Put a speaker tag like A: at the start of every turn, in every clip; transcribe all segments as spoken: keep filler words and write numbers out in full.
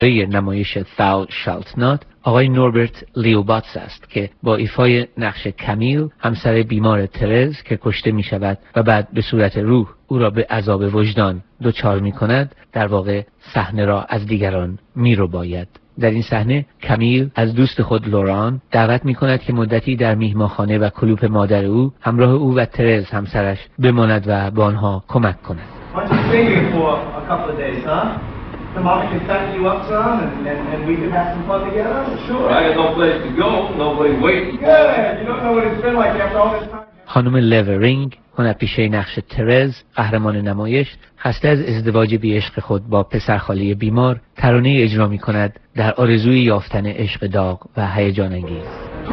A: نمایش Thou Shalt Not آقای نوربرت لیوباتس است که با ایفای نقش کمیل همسر بیمار ترز که کشته می شود و بعد به صورت روح او را به عذاب وجدان دچار می کند در واقع صحنه را از دیگران می رو باید. در این صحنه کمیل از دوست خود لوران دعوت می کند که مدتی در میهمانخانه و کلوپ مادر او همراه او و ترز همسرش بماند و به آنها کمک کند.
B: The mom can set you up some and, and, and we can have some fun together? Sure, I got no place to go, nobody waiting. Yeah, you don't know what it's been like after all this time.
A: خانم لورینگ هنرپیشه نقش ترز قهرمان نمایش خسته از ازدواج بی عشق خود با پسرخاله بیمار ترانه اجرا می کند در آرزوی یافتن عشق داغ و هیجان انگیز.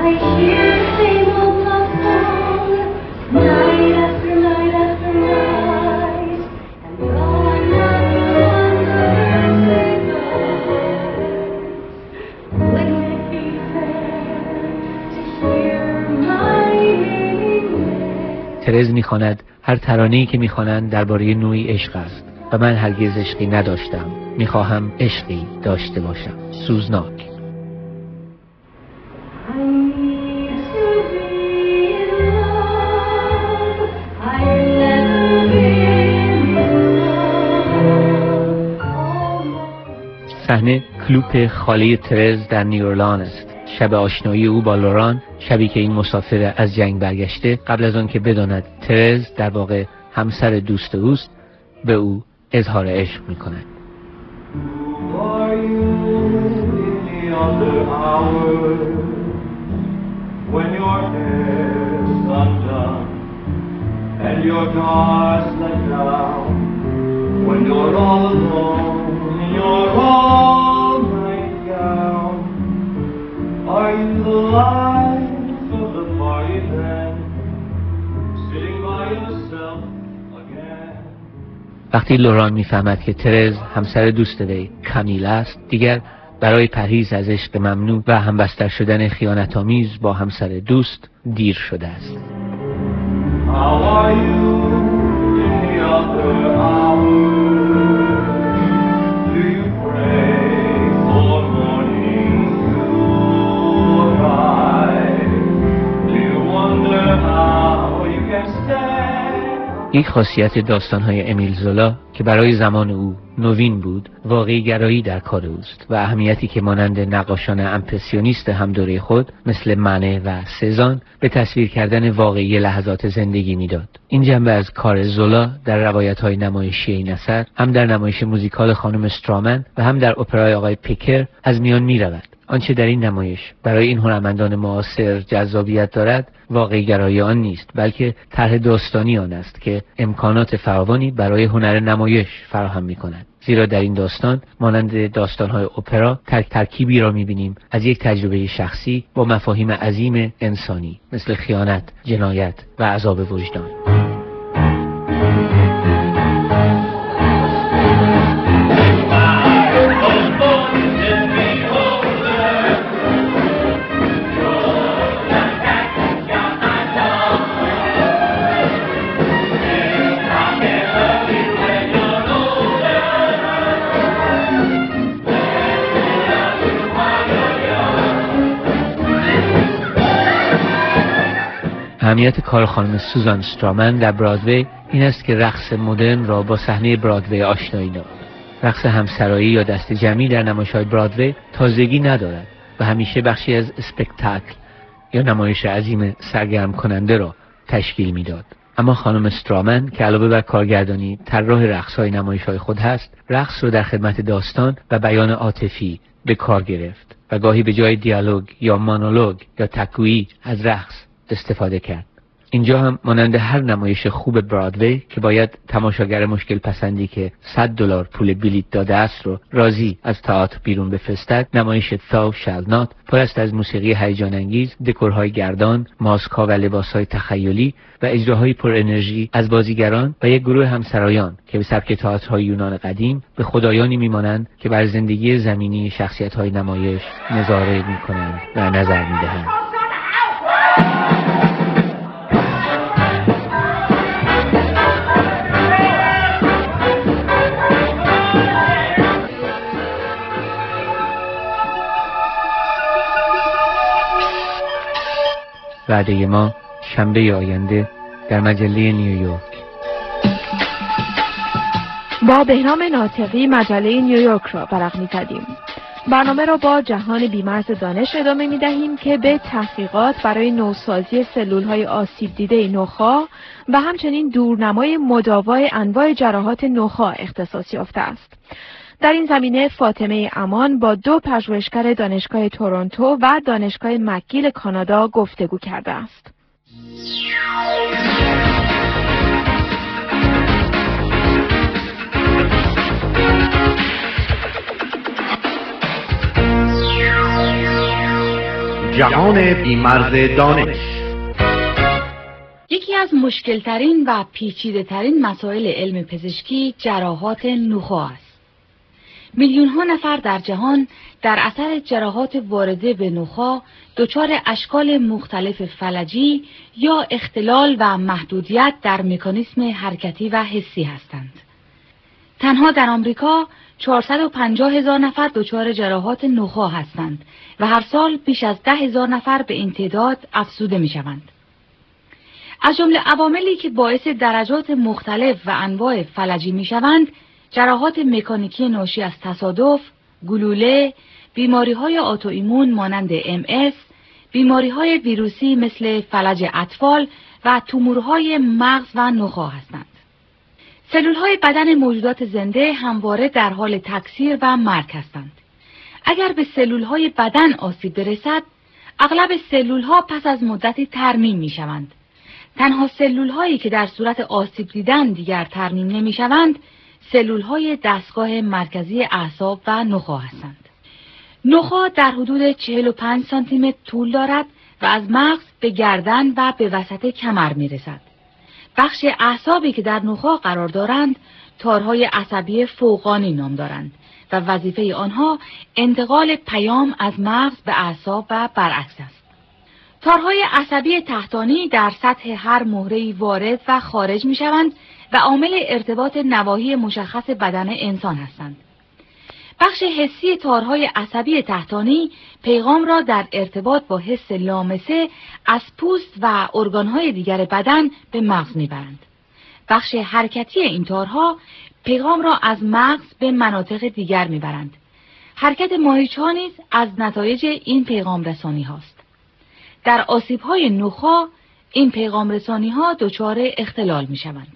A: ترز میخواند هر ترانه‌ای که میخوانند درباره نوعی عشق است و من هرگز عشقی نداشتم، میخواهم عشقی داشته باشم. سوزناک. صحنه کلوپ خاله ترز در نیورلان است. شب آشنایی او با لوران، شبی که این مسافر از جنگ برگشته قبل از آن که بداند ترز در واقع همسر دوست اوست به او اظهار عشق می کند.
B: Are you the life of the party then, sitting by yourself again?
A: وقتی لوران میفهمد که ترز همسر دوست وی کمیل است، دیگر برای پرهیز از عشق ممنوع و همبستر شدن خیانت‌آمیز با همسر دوست دیر شده است.
B: How are you in the other hour? Do you pray for morning to arrive? Do you wonder how you can stay?
A: یک خاصیت داستان‌های امیل زولا که برای زمان او نوین بود، واقعی گرایی در کار اوست و اهمیتی که مانند نقاشان امپرسیونیست همدوره خود مثل منه و سزان به تصویر کردن واقعی لحظات زندگی میداد. این جنبه از کار زولا در روایت‌های نمایشی این اثر هم در نمایش موزیکال خانم استرامن و هم در اپرای آقای پیکر از میان می‌رود. آنچه در این نمایش برای این هنرمندان معاصر جذابیت دارد واقعی گرایی آن نیست، بلکه طرح داستانی آن است که امکانات فراوانی برای هنر نمایش فراهم می‌کند. زیرا در این داستان مانند داستان‌های اپرا ترک ترکیبی را می‌بینیم از یک تجربه شخصی با مفاهیم عظیم انسانی مثل خیانت، جنایت و عذاب وجدان. اهمیت کار خانم سوزان استرامن در برادوی این است که رقص مدرن را با صحنه برادوی آشنایی داد. رقص همسرایی یا دست جمعی در نمایش‌های برادوی تازگی ندارد و همیشه بخشی از اسپکتاکل یا نمایش عظیم سرگرم کننده را تشکیل میداد. اما خانم استرامن که علاوه بر کارگردانی طراح رقص‌های نمایش‌های خود هست، رقص را در خدمت داستان و بیان عاطفی به کار گرفت و گاهی به جای دیالوگ یا مونولوگ یا تکویی از رقص استفاده کرد. اینجا هم مانند هر نمایش خوب برادوی که باید تماشاگر مشکل پسندی که صد دلار پول بلیت داده است رو راضی از تئاتر بیرون بفرستد، نمایش Thou Shalt Not پر است از موسیقی هیجان انگیز، دکورهای گردان، ماسک‌ها و لباس‌های تخیلی و اجراهای پر انرژی از بازیگران و یک گروه همسرایان که به سبک تئاترهای یونان قدیم به خدایانی میمانند که بر زندگی زمینی شخصیت‌های نمایش نظاره می‌کنند و نظر می‌دهند. وعده ما شنبه آینده در مجله نیویورک.
C: با بهنام ناطقی مجله نیویورک را ورق می‌زدیم. برنامه را با جهان بیمرز دانش ادامه می‌دهیم که به تحقیقات برای نوسازی سلول‌های آسیب دیده نخاع و همچنین دورنمای مداوای انواع جراحات نخاع اختصاص یافته است. در این زمینه فاطمه امان با دو پژوهشگر دانشگاه تورنتو و دانشگاه مکگیل کانادا گفتگو کرده است.
D: جهان بیمرز دانش.
E: یکی از مشکلترین و پیچیده‌ترین مسائل علم پزشکی جراحات نخاع است. میلیون ها نفر در جهان در اثر جراحات وارده به نخاع دچار اشکال مختلف فلجی یا اختلال و محدودیت در مکانیسم حرکتی و حسی هستند. تنها در آمریکا چهارصد و پنجاه هزار نفر دچار جراحات نخاع هستند و هر سال بیش از ده هزار نفر به این تعداد افزوده می شوند. از جمله عواملی که باعث درجات مختلف و انواع فلجی می شوند، جراحات مکانیکی ناشی از تصادف، گلوله، بیماری‌های آتوایمون مانند ام اس، بیماری‌های ویروسی مثل فلج اطفال و تومورهای مغز و نخاع هستند. سلول‌های بدن موجودات زنده همواره در حال تکثیر و مرگ هستند. اگر به سلول‌های بدن آسیب برسد، اغلب سلول‌ها پس از مدتی ترمیم می‌شوند. تنها سلول‌هایی که در صورت آسیب دیدن دیگر ترمیم نمی‌شوند، سلول‌های دستگاه مرکزی اعصاب و نخاع هستند. نخاع در حدود چهل و پنج سانتی متر طول دارد و از مغز به گردن و به وسط کمر می‌رسد. بخش اعصابی که در نخاع قرار دارند تارهای عصبی فوقانی نام دارند و وظیفه آنها انتقال پیام از مغز به اعصاب و برعکس است. تارهای عصبی تحتانی در سطح هر مهره‌ای وارد و خارج می‌شوند و عامل ارتباط نواحی مشخص بدن انسان هستند. بخش حسی تارهای عصبی تحتانی پیغام را در ارتباط با حس لامسه از پوست و ارگانهای دیگر بدن به مغز میبرند. بخش حرکتی این تارها پیغام را از مغز به مناطق دیگر میبرند. حرکت ماهیچه‌ها نیز از نتایج این پیغام رسانی هاست. در آسیب‌های نخاع این پیغام رسانی ها دچار اختلال میشوند.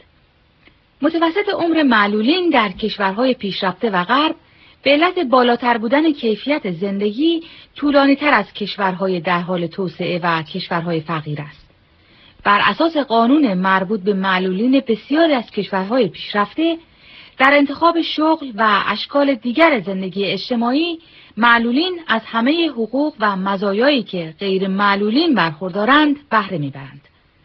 E: متوسط عمر معلولین در کشورهای پیشرفته و غرب به علت بالاتر بودن کیفیت زندگی طولانی تر از کشورهای در حال توسعه و کشورهای فقیر است. بر اساس قانون مربوط به معلولین بسیاری از کشورهای پیشرفته، در انتخاب شغل و اشکال دیگر زندگی اجتماعی، معلولین از همه حقوق و مزایایی که غیر معلولین برخوردارند بهره میبرند.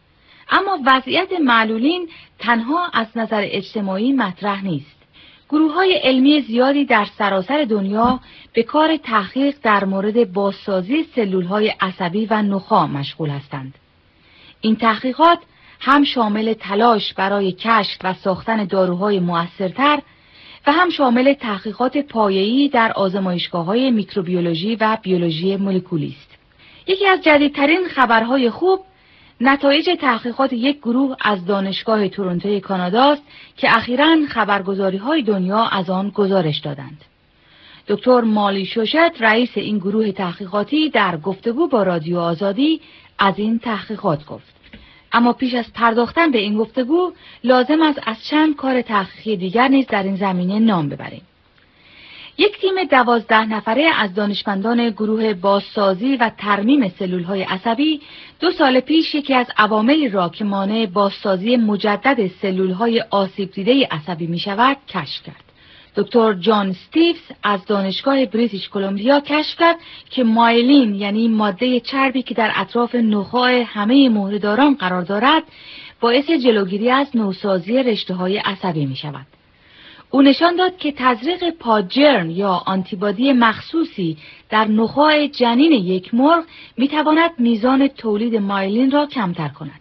E: اما وضعیت معلولین تنها از نظر اجتماعی مطرح نیست. گروه‌های علمی زیادی در سراسر دنیا به کار تحقیق در مورد بازسازی سلول‌های عصبی و نخاع مشغول هستند. این تحقیقات هم شامل تلاش برای کشف و ساختن داروهای مؤثرتر و هم شامل تحقیقات پایه‌ای در آزمایشگاه‌های میکروبیولوژی و بیولوژی مولکولی است. یکی از جدیدترین خبرهای خوب نتایج تحقیقات یک گروه از دانشگاه تورنتو کانادا است که اخیراً خبرگزاری‌های دنیا از آن گزارش دادند. دکتر مالی شوشت رئیس این گروه تحقیقاتی در گفتگو با رادیو آزادی از این تحقیقات گفت. اما پیش از پرداختن به این گفتگو لازم است از چند کار تحقیقی دیگر نیز در این زمینه نام ببریم. یک تیم دوازده نفره از دانشمندان گروه بازسازی و ترمیم سلول‌های عصبی دو سال پیش یکی از عواملی را که مانع بازسازی مجدد سلول‌های آسیب دیده عصبی می‌شود کشف کرد. دکتر جان استیوز از دانشگاه بریتیش کلمبیا کشف کرد که مایلین یعنی ماده چربی که در اطراف نخاع همه مهره‌داران قرار دارد باعث جلوگیری از نوسازی رشته‌های عصبی می‌شود. او نشان داد که تزریق پاجرن یا آنتیبادی مخصوصی در نخاع جنین یک مرغ میتواند میزان تولید مایلین را کمتر کند.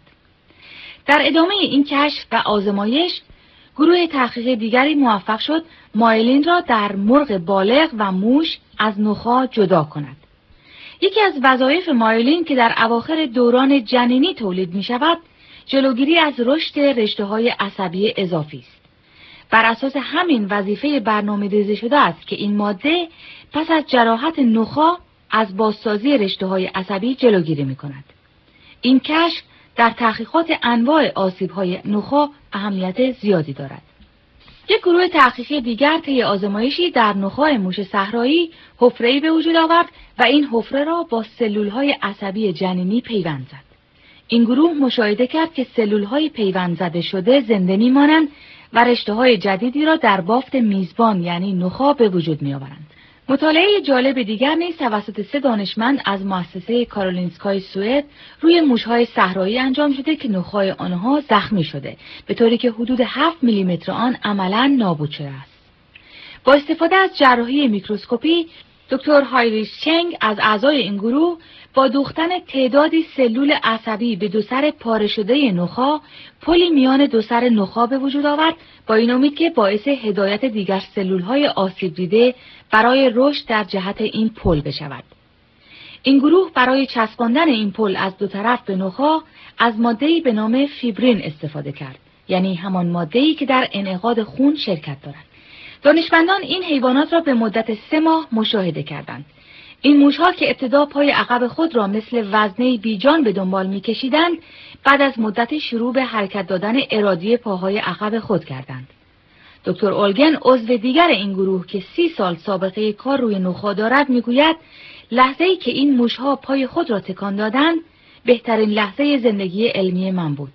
E: در ادامه این کشف و آزمایش، گروه تحقیقی دیگری موفق شد مایلین را در مرغ بالغ و موش از نخاع جدا کند. یکی از وظایف مایلین که در اواخر دوران جنینی تولید می شود، جلوگیری از رشد رشته‌های عصبی اضافی است. بر اساس همین وظیفه برنامه‌ریزی شده است که این ماده پس از جراحت نخاع از بازسازی رشته‌های عصبی جلوگیری می‌کند. این کشف در تحقیقات انواع آسیب‌های نخاع اهمیت زیادی دارد. یک گروه تحقیقی دیگر طی آزمایشی در نخاع موش صحرایی حفره‌ای به وجود آورد و این حفره را با سلول‌های عصبی جنینی پیوند زد. این گروه مشاهده کرد که سلول‌های پیوند زده شده زنده می‌مانند و رشته‌های جدیدی را در بافت میزبان یعنی نخاع به وجود می‌آورند. مطالعه جالب دیگر نیز توسط سه دانشمند از مؤسسه کارولینسکای سوئد روی موش‌های صحرایی انجام شده که نخاع آنها زخمی شده، به طوری که حدود هفت میلیمتر آن عملاً نابود شده است. با استفاده از جراحی میکروسکوپی، دکتر هایریش چنگ از اعضای این گروه با دوختن تعدادی سلول عصبی به دو سر پاره شده نخاع، پلی میان دو سر نخاع به وجود آورد با این امید که باعث هدایت دیگر سلول‌های آسیب دیده برای رشد در جهت این پل بشود. این گروه برای چسباندن این پل از دو طرف به نخاع از ماده‌ای به نام فیبرین استفاده کرد، یعنی همان ماده‌ای که در انعقاد خون شرکت دارد. دانشمندان این حیوانات را به مدت سه ماه مشاهده کردند. این موشها که ابتدا پای عقب خود را مثل وزنه بیجان به دنبال می‌کشیدند، بعد از مدت شروع به حرکت دادن ارادی پاهای عقب خود کردند. دکتر اولگن عضو دیگر این گروه که سی سال سابقه کار روی نخاع دارد میگوید لحظه‌ای که این موشها پای خود را تکان دادند بهترین لحظه زندگی علمی من بود.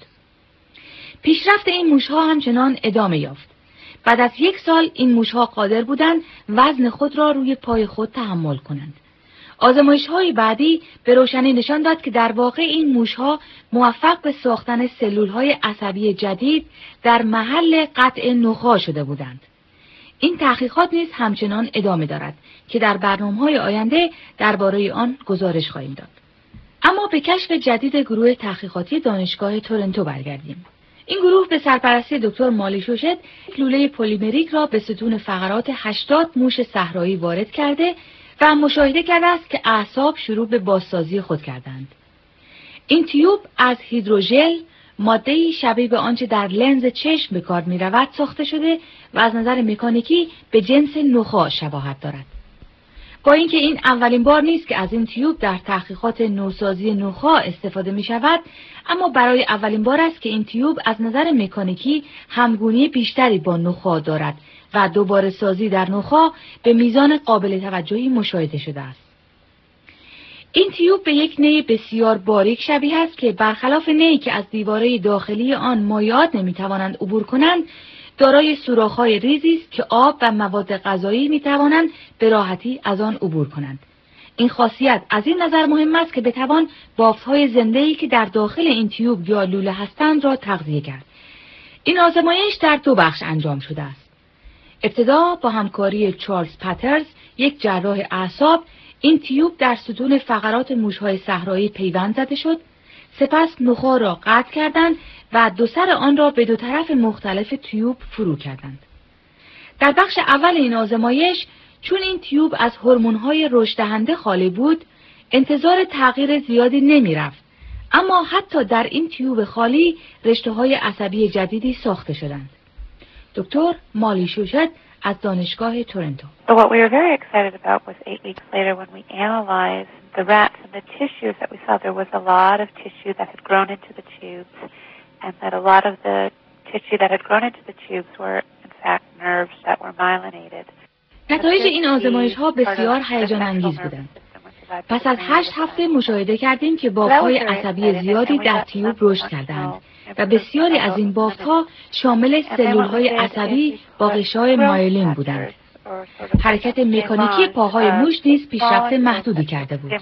E: پیشرفت این موشها همچنان ادامه یافت. بعد از یک سال این موشها قادر بودند وزن خود را روی پای خود تحمل کنند. آزمایش‌های بعدی به روشنی نشان داد که در واقع این موشها موفق به ساختن سلول‌های عصبی جدید در محل قطع نخاع شده بودند. این تحقیقات نیز همچنان ادامه دارد که در برنامه‌های آینده درباره آن گزارش خواهیم داد. اما به کشف جدید گروه تحقیقاتی دانشگاه تورنتو برگردیم. این گروه به سرپرستی دکتر مالی شوشت لوله پلیمریک را به ستون فقرات هشتاد موش صحرایی وارد کرده و مشاهده کرده است که اعصاب شروع به بازسازی خود کردند. این تیوب از هیدروژل، ماده‌ای شبیه به آنچه در لنز چشم به کار می‌رود ساخته شده و از نظر مکانیکی به جنس نخاع شباهت دارد. با اینکه این اولین بار نیست که از این تیوب در تحقیقات نوسازی نخاع استفاده می شود، اما برای اولین بار است که این تیوب از نظر مکانیکی همگونی بیشتری با نخاع دارد و دوباره سازی در نخاع به میزان قابل توجهی مشاهده شده است. این تیوب به یک نی بسیار باریک شبیه است که برخلاف نی که از دیواره داخلی آن مایعات نمی توانند عبور کنند، دارای سوراخ‌های ریزی است که آب و مواد غذایی می‌توانند به راحتی از آن عبور کنند. این خاصیت از این نظر مهم است که بتوان بافت‌های زنده‌ای که در داخل این تیوب یا لوله هستند را تغذیه کرد. این آزمایش در دو بخش انجام شده است. ابتدا با همکاری چارلز پاترز، یک جراح اعصاب، این تیوب در ستون فقرات موش‌های صحرایی پیوند زده شد. سپس نخاع را قطع کردند و دو سر آن را به دو طرف مختلف تیوب فرو کردند. در بخش اول این آزمایش، چون این تیوب از هورمون‌های رشد دهنده خالی بود، انتظار تغییر زیادی نمی رفت. اما حتی در این تیوب خالی رشته‌های عصبی جدیدی ساخته شدند. دکتر مالی شوشت از دانشگاه تورنتو.
F: So what we were very excited about was eight weeks later when we analyzed the rats and the tissues that we saw there was a lot of tissue that had grown into the tubes and that a lot of the tissue that had grown into the tubes were in fact nerves that were myelinated.
E: نتایج این آزمایش‌ها بسیار هیجان انگیز بودند. پس از هشت هفته مشاهده کردیم که بافت‌های عصبی زیادی در تیوب رشد کردند و بسیاری از این بافت‌ها شامل سلول‌های عصبی با غشای مایلین بودند. حرکت مکانیکی پاهای موش نیز پیشرفت محدودی کرده بود.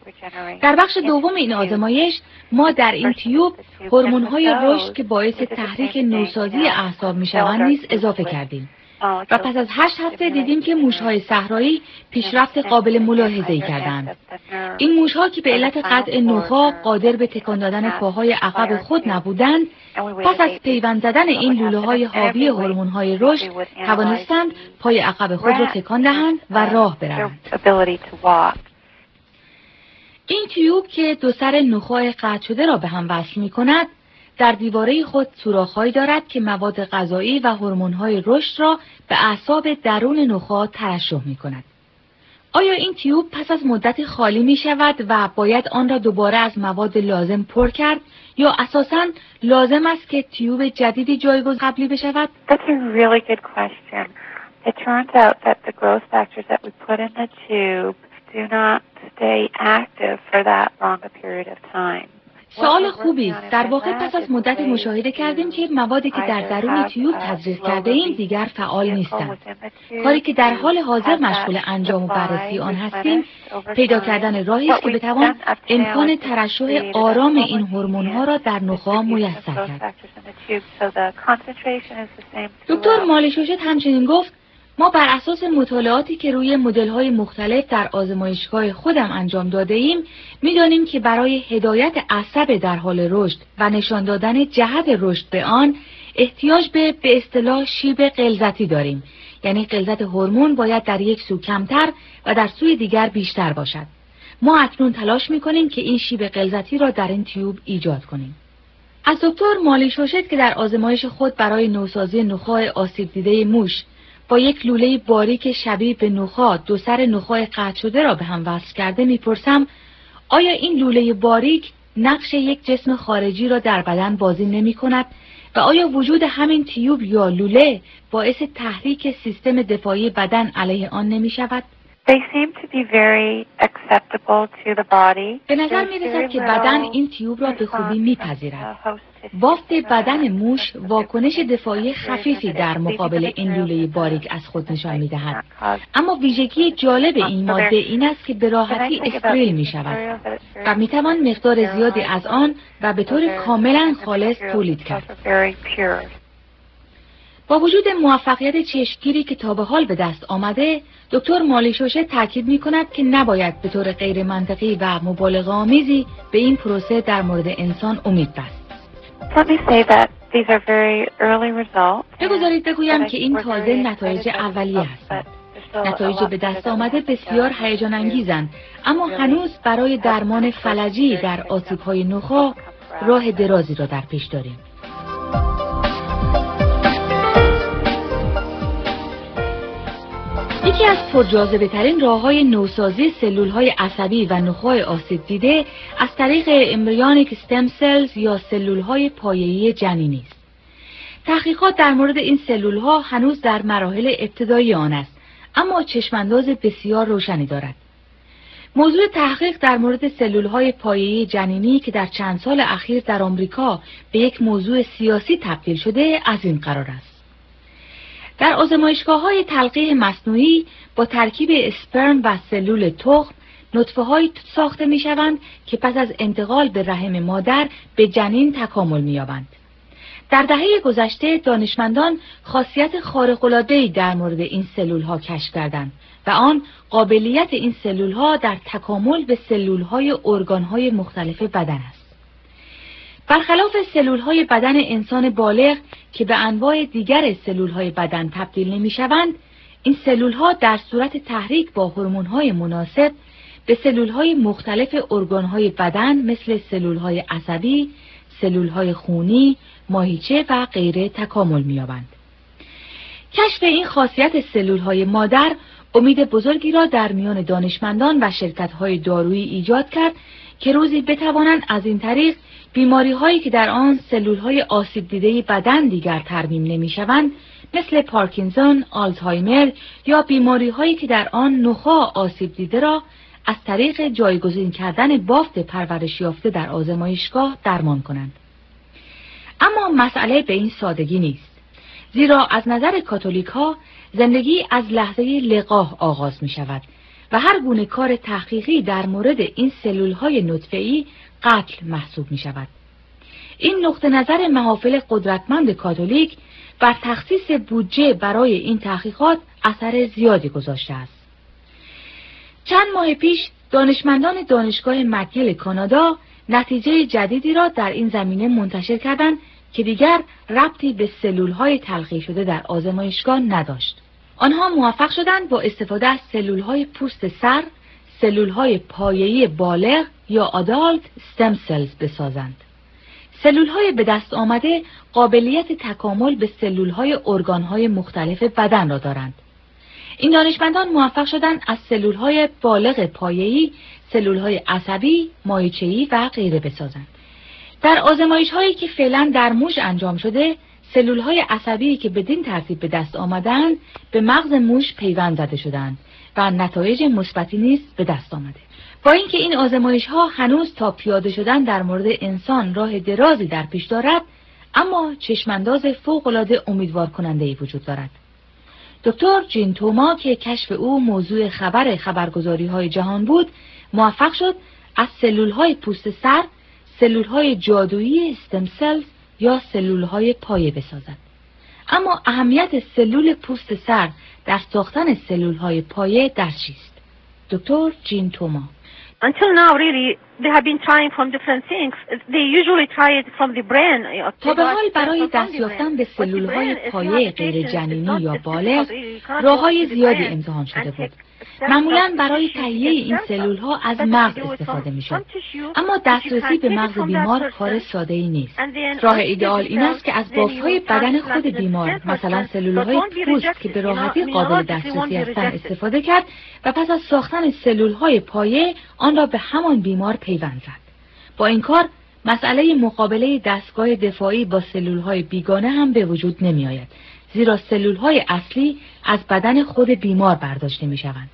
E: در بخش دوم این آزمایش ما در این تیوب هورمون‌های رشد که باعث تحریک نوسازی اعصاب می‌شوند نیز اضافه کردیم. و پس از هشت هفته دیدیم که موش‌های صحرایی پیشرفت قابل ملاحظه‌ای کردند. این موش‌ها که به علت قطع نخاع قادر به تکان دادن پاهای عقب خود نبودند، پس از پیوند زدن این لوله‌های حاوی هورمون‌های رشد توانستند پای عقب خود را تکان دهند و راه بروند. این تیوب که دو سر نخاع قطع شده را به هم وصل می کند، در دیواره خود سوراخ‌هایی دارد که مواد غذایی و هورمون‌های رشد را به اعصاب درون نخاع ترشح می کند. آیا این تیوب پس از مدت خالی می شود و باید آن را دوباره از مواد لازم پر کرد یا اساساً لازم است که تیوب جدیدی جایگزین قبلی بشود؟
F: That's a really good question. It turns out that the growth factors that we put in the tube do not stay active for that long a period of time.
E: سوال خوبی است. در واقع پس از مدت مشاهده کردیم که موادی که در درون تیوب تزریق کرده ایم دیگر فعال نیستند. کاری که در حال حاضر مشغول انجام و بررسی آن هستیم، پیدا کردن راهی است که بتوان امکان ترشح آرام این هورمون‌ها را در نخاع میسر کرد. دکتر مالیشوشت همچنین گفت ما بر اساس مطالعاتی که روی مدل‌های مختلف در آزمایشگاه خودم انجام داده ایم، می‌دانیم که برای هدایت عصب در حال رشد و نشان دادن جهت رشد به آن احتیاج به به اصطلاح شیب غلظتی داریم. یعنی غلظت هورمون باید در یک سو کمتر و در سوی دیگر بیشتر باشد. ما اکنون تلاش می‌کنیم که این شیب غلظتی را در این تیوب ایجاد کنیم. از دکتر مالیشوشت که در آزمایش خود برای نوسازی نخاع آسیب دیده موش با یک لوله باریک شبیه به نخاع دو سر نخاع قطع شده را به هم وصل کرده میپرسم آیا این لوله باریک نقش یک جسم خارجی را در بدن بازی نمی کند و آیا وجود همین تیوب یا لوله باعث تحریک سیستم دفاعی بدن علیه آن نمی شود؟
F: They seem to be very acceptable to the body.
E: به نظر می رسد که بدن این تیوب را به خوبی می پذیرد. بافت بدن موش واکنش دفاعی خفیفی در مقابل این لوله باریک از خود نشان می دهد. اما ویژگی جالب این ماده این است که به راحتی استریل می شود و می توان مقدار زیادی از آن و به طور کاملا خالص تولید کرد. با وجود موفقیت چشمگیری که تا به حال به دست آمده، دکتر مالیشوشه تاکید می کند که نباید به طور غیر منطقی و مبالغه آمیزی به این پروسه در مورد انسان امید بست. بگذارید بگویم که این تازه نتایج اولیه هستند. نتایج به دست آمده بسیار هیجان انگیزند، اما هنوز برای درمان فلجی در آسیب‌های نخاع راه درازی را در پیش داریم. یکی از پرجاذبه ترین راه‌های نوسازی سلول‌های عصبی و نخاع آسیب دیده از طریق امبریونیک استم سلز یا سلول‌های پایه‌ای جنینی است. تحقیقات در مورد این سلول‌ها هنوز در مراحل ابتدایی آن است، اما چشمانداز بسیار روشنی دارد. موضوع تحقیق در مورد سلول‌های پایه‌ای جنینی که در چند سال اخیر در آمریکا به یک موضوع سیاسی تبدیل شده از این قرار است. در آزمایشگاه‌های تلقیح مصنوعی با ترکیب اسپرم و سلول تخم نطفه‌هایی ساخته می‌شوند که پس از انتقال به رحم مادر به جنین تکامل می‌یابند. در دهه گذشته دانشمندان خاصیت خارق‌العاده‌ای در مورد این سلول‌ها کشف کردند و آن قابلیت این سلول‌ها در تکامل به سلول‌های ارگان‌های مختلف بدن است. برخلاف سلول‌های بدن انسان بالغ که به انواع دیگر سلول‌های بدن تبدیل نمی‌شوند، این سلول‌ها در صورت تحریک با هورمون‌های مناسب به سلول‌های مختلف ارگان‌های بدن مثل سلول‌های عصبی، سلول‌های خونی، ماهیچه و غیره تکامل می‌یابند. کشف این خاصیت سلول‌های مادر امید بزرگی را در میان دانشمندان و شرکت‌های دارویی ایجاد کرد که روزی بتوانند از این طریق بیماری‌هایی که در آن سلول‌های آسیب دیده بدن دیگر ترمیم نمی‌شوند، مثل پارکینسون، آلزایمر یا بیماری‌هایی که در آن نخاع آسیب دیده را از طریق جایگزین کردن بافت پرورش یافته در آزمایشگاه درمان کنند. اما مسئله به این سادگی نیست، زیرا از نظر کاتولیک‌ها زندگی از لحظه لقاح آغاز می‌شود و هر گونه کار تحقیقی در مورد این سلول‌های نطفه‌ای قتل محسوب می‌شود. این نقطه نظر محافل قدرتمند کاتولیک بر تخصیص بودجه برای این تحقیقات اثر زیادی گذاشته است. چند ماه پیش دانشمندان دانشگاه مکگیل کانادا نتیجه جدیدی را در این زمینه منتشر کردند که دیگر ربطی به سلول‌های تلقیح شده در آزمایشگاه نداشت. آنها موفق شدند با استفاده از سلول‌های پوست سر، سلول‌های پایه‌ای بالغ یا آدالت استم سلز بسازند. سلول‌های به دست آمده قابلیت تکامل به سلول‌های ارگان‌های مختلف بدن را دارند. این دانشمندان موفق شدند از سلول‌های بالغ پایه‌ای، سلول‌های عصبی، مایچه‌ای و غیره بسازند. در آزمایش‌هایی که فعلا در موش انجام شده، سلول‌های عصبی که بدین ترتیب به دست آمدند به مغز موش پیوند زده شدند و نتایج مثبتی نیز به دست آمده. با اینکه این آزمایش‌ها هنوز تا پیاده شدن در مورد انسان راه درازی در پیش دارد، اما چشمانداز فوق‌العاده امیدوار کننده‌ای وجود دارد. دکتر جین توما که کشف او موضوع خبر خبرگزاری‌های جهان بود، موفق شد از سلول‌های پوست سر سلول‌های جادویی استم سلز یا سلول‌های پایه بسازد. اما اهمیت سلول پوست سر در ساختن سلول‌های پایه در چیست؟ دکتر جین توما:
G: Until now, really, they have been trying from different things. They usually try it from the brain.
E: تا به حال برای دست یافتن به سلول‌های پایه غیر جنینی یا بالغ راه‌های زیادی امتحان شده بود. معمولاً برای تهیه این سلول‌ها از مغز استفاده می‌شد. اما دسترسی به مغز بیمار کار ساده‌ای نیست. راه ایدئال این است که از بافت‌های بدن خود بیمار، مثلا سلول‌های پوست که به راحتی قابل دسترسی هستند، استفاده کرد و پس از ساختن سلول‌های پایه آن را به همان بیمار پیوند زد. با این کار مسئله مقابله دستگاه دفاعی با سلول‌های بیگانه هم به وجود نمی‌آید، زیرا سلول‌های اصلی از بدن خود بیمار برداشته می‌شوند.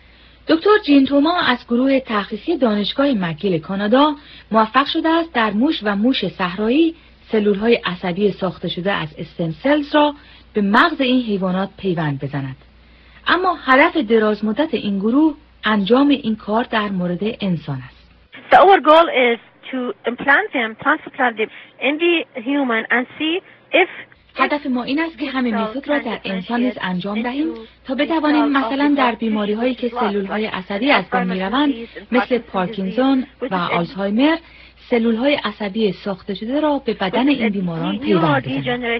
E: دکتر جین توما از گروه تحقیقی دانشگاه مکگیل کانادا موفق شده است در موش و موش صحرایی سلول‌های عصبی ساخته شده از استم سلز را به مغز این حیوانات پیوند بزند. اما هدف درازمدت این گروه انجام این کار در مورد انسان است.
G: So our goal is to implant them, transplant them in the human and see if
E: هدف ما این است که همین میتود را در انسان نیز انجام دهیم تا بتوانیم مثلا در بیماری هایی که سلول های عصبی از بین میروند مثل پارکینسون و آلزایمر، سلول های عصبی ساخته شده را به بدن این بیماران پیوند بزنیم.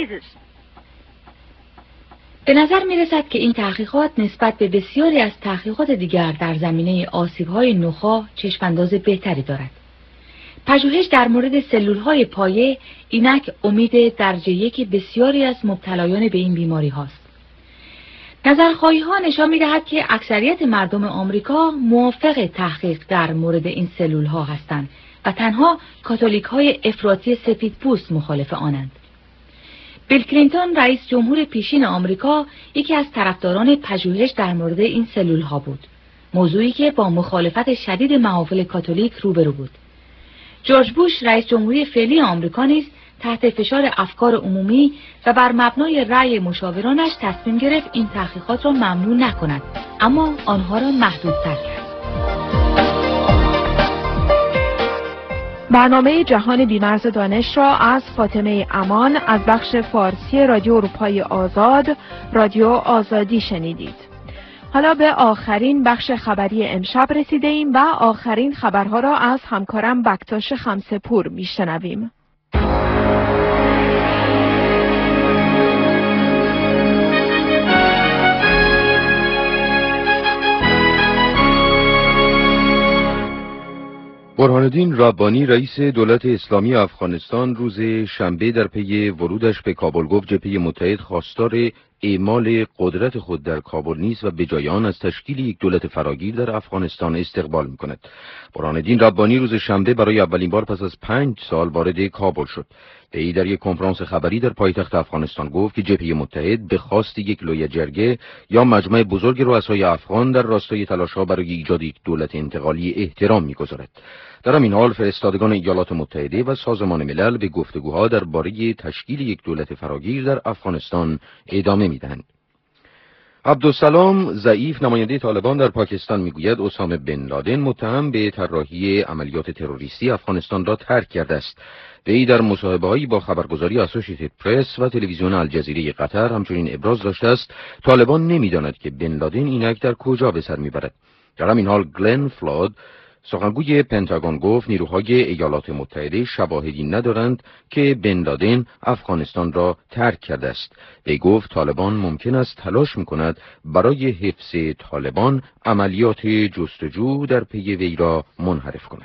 E: به نظر می رسد که این تحقیقات نسبت به بسیاری از تحقیقات دیگر در زمینه آسیب های نخاع چشمانداز بهتری دارد. پژوهش در مورد سلول‌های پایه اینک امید درجه یک بسیاری از مبتلایان به این بیماری هاست. نظرخواهی ها نشان می دهد که اکثریت مردم آمریکا موافق تحقیق در مورد این سلول ها هستند و تنها کاتولیک های افراطی سفیدپوست مخالف آنند. بیل کلینتون رئیس جمهور پیشین آمریکا یکی از طرفداران پژوهش در مورد این سلول ها بود، موضوعی که با مخالفت شدید محافل کاتولیک روبرو بود. جورج بوش رئیس جمهوری فعلی آمریکا نیز تحت فشار افکار عمومی و بر مبنای رأی مشاورانش تصمیم گرفت این تحقیقات را ممنوع نکند، اما آنها را محدودتر کرد.
C: برنامه جهان بی‌مرز دانش را از فاطمه امان از بخش فارسی رادیو اروپای آزاد، رادیو آزادی شنیدید. حالا به آخرین بخش خبری امشب رسیده ایم و آخرین خبرها را از همکارم بکتاش خمسه‌پور میشنویم.
H: برهان‌الدین ربانی رئیس دولت اسلامی افغانستان روز شنبه در پی ورودش به کابل گفت جبهه متحد خواستار اعمال قدرت خود در کابل نیست و به جای آن از تشکیل یک دولت فراگیر در افغانستان استقبال می‌کند. برهان‌الدین ربانی روز شنبه برای اولین بار پس از پنج سال وارد کابل شد. وی در یک کنفرانس خبری در پایتخت افغانستان گفت که جبهه متحد به خواست یک لویه‌جرگه یا مجمع بزرگ رؤسای افغان در راستای تلاش‌ها برای ایجاد یک دولت انتقالی احترام می‌گذارد. در همین حال فرستادگان ایالات متحده و سازمان ملل به گفتگوها درباره تشکیل یک دولت فراگیر در افغانستان ادامه می‌دهند. عبدالسلام ضعیف نماینده طالبان در پاکستان میگوید اسامه بن لادن متهم به طراحی عملیات تروریستی افغانستان را ترک کرده است. وی در مصاحبه‌هایی با خبرگزاری اسوسییتد پرس و تلویزیون الجزیره قطر همچنین ابراز داشته است طالبان نمی‌داند که بن لادن اینک در کجا به سر میبرد. در همین حال گلن فلود سخنگوی پنتاگون گفت نیروهای ایالات متحده شواهدی ندارند که بن لادن افغانستان را ترک کرده است. وی گفت طالبان ممکن است تلاش می‌کند برای حفظ طالبان عملیات جستجو در پی وی را منحرف کند.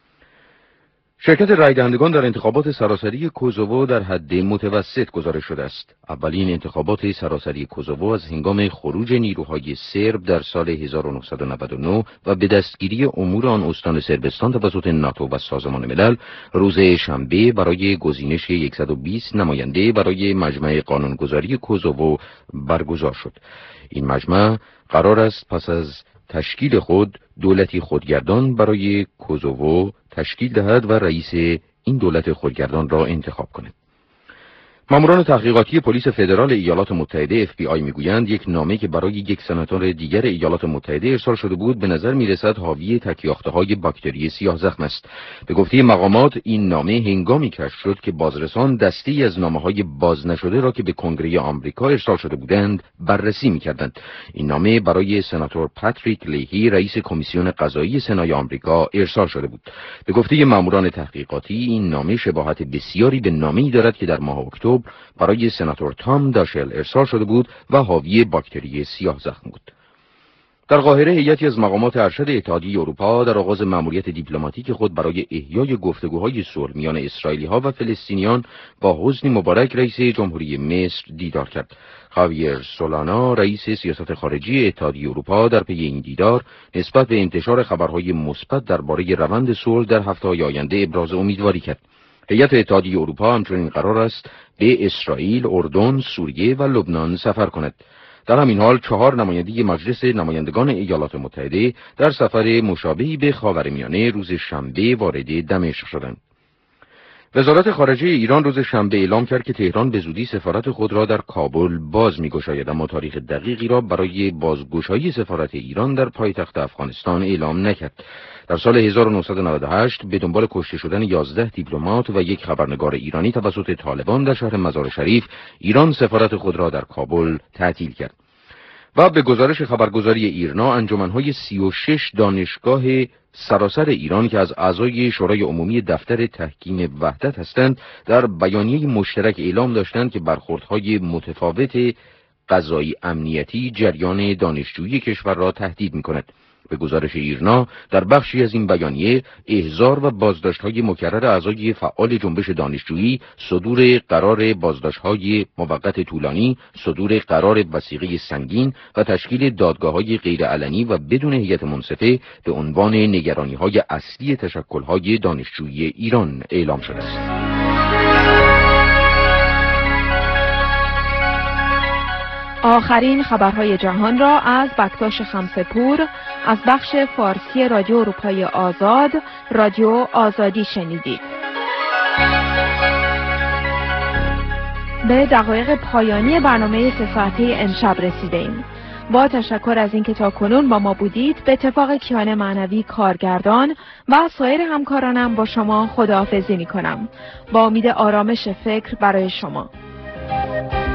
H: شرکت رای دهندگان در انتخابات سراسری کوزوو در حد متوسط گزارش شده است. اولین انتخابات سراسری کوزوو از هنگام خروج نیروهای سرب در سال هزار و نهصد و نود و نه و به دستگیری امور آن استان صربستان توسط ناتو و سازمان ملل روز شنبه برای گزینش صد و بیست نماینده برای مجمع قانونگذاری کوزوو برگزار شد. این مجمع قرار است پس از تشکیل خود دولتی خودگردان برای کوزوو تشکیل دهد و رئیس این دولت خودگردان را انتخاب کند. ماموران تحقیقاتی پلیس فدرال ایالات متحده اف بی آی میگویند یک نامه که برای یک سناتور دیگر ایالات متحده ارسال شده بود به نظر میرسد حاوی تکیاخته‌های باکتری سیاه زخم است. به گفته مقامات این نامه هنگامی کشف شد که بازرسان دستی از نامه‌های باز نشده را که به کنگره آمریکا ارسال شده بودند بررسی می‌کردند. این نامه برای سناتور پاتریک لیهی رئیس کمیسیون قضایی سنای آمریکا ارسال شده بود. به گفته ماموران تحقیقاتی این نامه شباهت بسیاری به نامه‌ای دارد که در ماه اکتبر برای سناتور تام داشل ارسال شده بود و حاوی باکتری سیاه زخم بود. در قاهره هیئتی از مقامات ارشد اتحادیه اروپا در آغاز مأموریت دیپلماتیک خود برای احیای گفتگوهای صلح میان اسرائیلی‌ها و فلسطینیان با حسنی مبارک رئیس جمهوری مصر دیدار کرد. خاویر سولانا رئیس سیاست خارجی اتحادیه اروپا در پی این دیدار نسبت به انتشار خبرهای مثبت درباره روند صلح در هفته‌های آینده ابراز امیدواری کرد. هیئت اتحادیه اروپا همچنین قرار است به اسرائیل، اردن، سوریه و لبنان سفر کند. در همین حال چهار نماینده مجلس نمایندگان ایالات متحده در سفر مشابهی به خاورمیانه روز شنبه وارد دمشق شدند. وزارت خارجه ایران روز شنبه اعلام کرد که تهران به زودی سفارت خود را در کابل باز می‌گشاید، اما تاریخ دقیقی را برای بازگشایی سفارت ایران در پایتخت افغانستان اعلام نکرد. در سال هزار و نهصد و نود و هشت به دنبال کشته شدن یازده دیپلمات و یک خبرنگار ایرانی توسط طالبان در شهر مزار شریف، ایران سفارت خود را در کابل تعطیل کرد. و به گزارش خبرگزاری ایرنا انجمن‌های سی و شش دانشگاه سراسر ایران که از اعضای شورای عمومی دفتر تحکیم وحدت هستند در بیانیه مشترک اعلام داشتند که برخوردهای متفاوت قضایی امنیتی جریان دانشجویی کشور را تهدید می‌کند. به گزارش ایرنا در بخشی از این بیانیه احضار و بازداشت‌های مکرر اعضای فعال جنبش دانشجویی، صدور قرار بازداشت‌های موقت طولانی، صدور قرار وثیقه سنگین و تشکیل دادگاه‌های غیرعلنی و بدون هیئت منصفه به عنوان نگرانی‌های اصلی تشکل‌های دانشجویی ایران اعلام شده است.
C: آخرین خبرهای جهان را از بکتاش خمسه‌پور از بخش فارسی رادیو اروپای آزاد، رادیو آزادی شنیدید. به دقایق پایانی برنامه سه ساعته امشب رسیدیم. با تشکر از اینکه تا کنون با ما بودید، به اتفاق کیان معنوی کارگردان و سایر همکارانم با شما خداحافظی می‌کنم. با امید آرامش فکر برای شما.